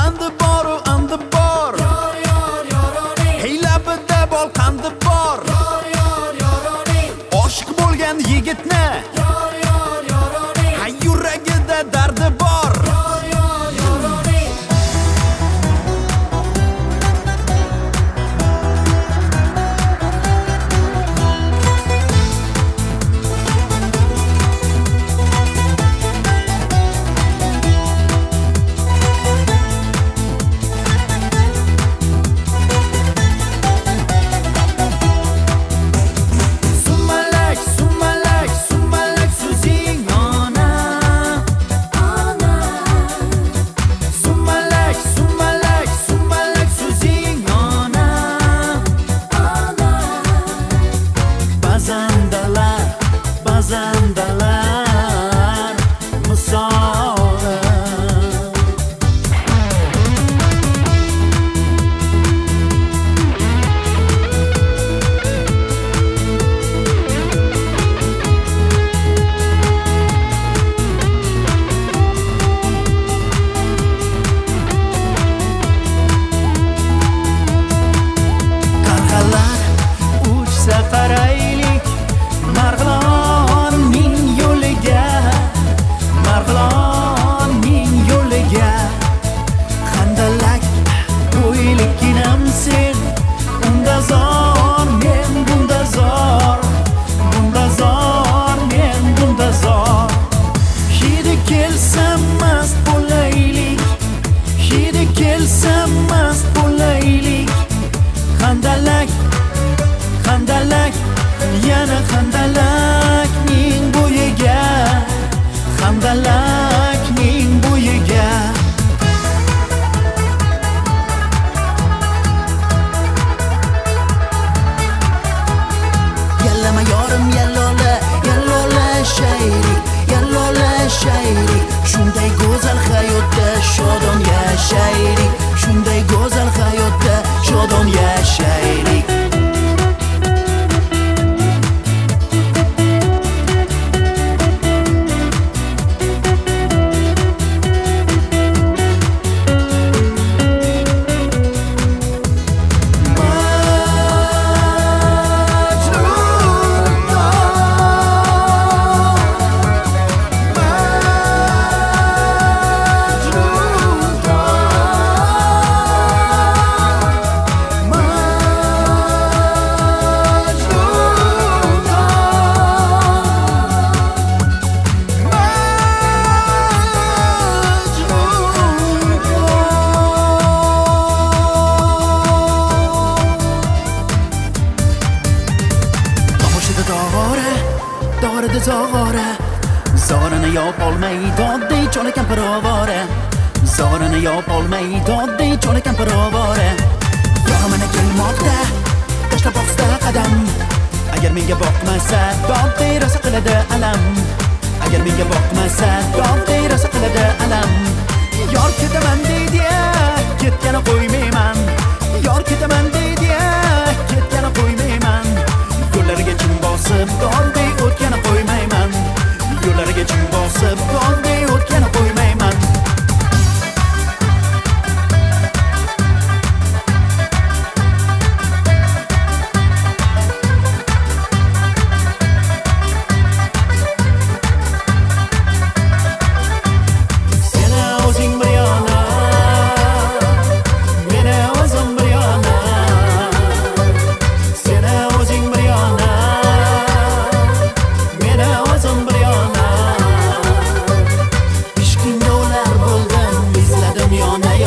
andi boru andi bor. Hey labida bol qandi bor. Oshiq bo'lgan yigitni hay yuragida dardi bor. Bazandalar misoli qarg'alar uchsa qaraylik Marg'ilonning yo'liga, Marg'ilonning yo'liga. Handalak bo'yliginam sen, unda zor men bunda zor, bunda zor men bunda zor. Hidi kelsa mast bo'laylik, hidi kelsa mast bo'laylik. Handalak, handalak yana handalakning bo'yiga, handalakning bo'yiga. Yallama yorim yallola, yallola shayrik, yallola shayrik. Shunday go'zal hayotda shodon yashaylik, shunday go'zal hayotda shodon yashaylik. Dorida zog'ora, zorini yopolmay dodday chola kampir ovora, zorini yopolmay dodday chola kampir ovora. Yomana kelmoqda, tashlab boqsa qadam. Agar menga boqmasa, dodday rosa qiladi alam. Agar menga boqmasa, dodday rosa qiladi alam. Yor ketaman deydi, ketgani qo'ymayman. Yor ketaman deydi, ketgani qo'ymayman. Yo'llariga chin bosib, dodday o'tgani qo'ymayman. Yo'llariga chin bosib, dodday o'tgani qo'ymayman. Ishqingda ular bo'ldim, izladim yona